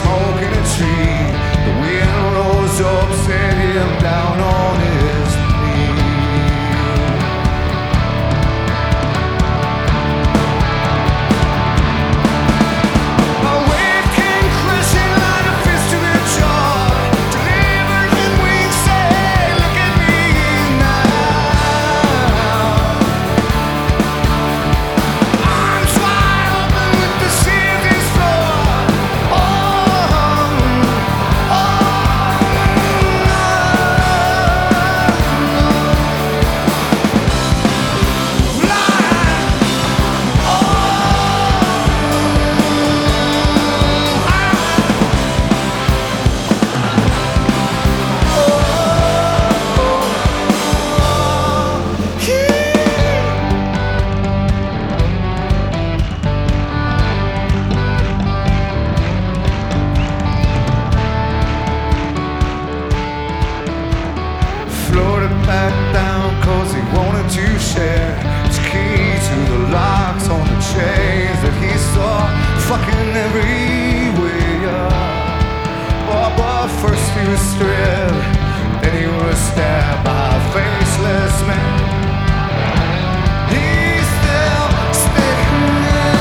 smoking a tree. The wind rose up, set him down on his knee. A wave came crashing like a fist to the jaw, delivered him wings, say, look at me now. Arms wide open with the shifting floor. Floated back down cause he wanted to share his key to the locks on the chains that he saw fucking everywhere. Oh, but first he was stripped, then he was stabbed by a faceless man. He's still sticking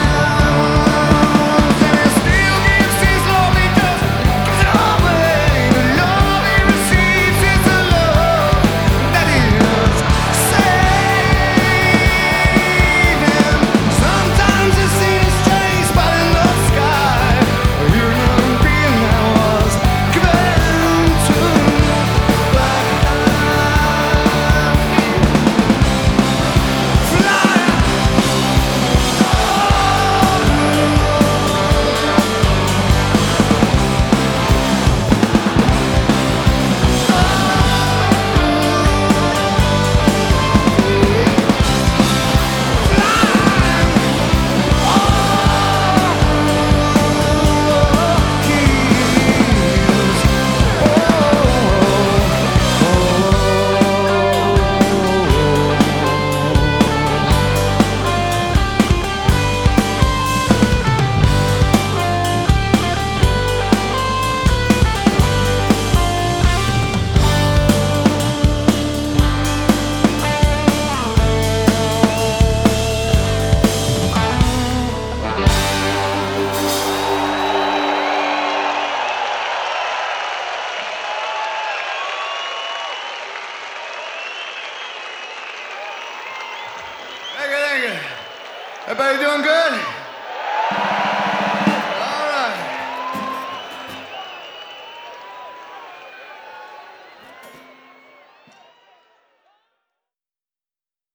out, and he still gives his love because away the love he receives is the love that is saving. Sometimes it seems strange, but in the sky, a human being that was given to fly. Thank you. Everybody doing good?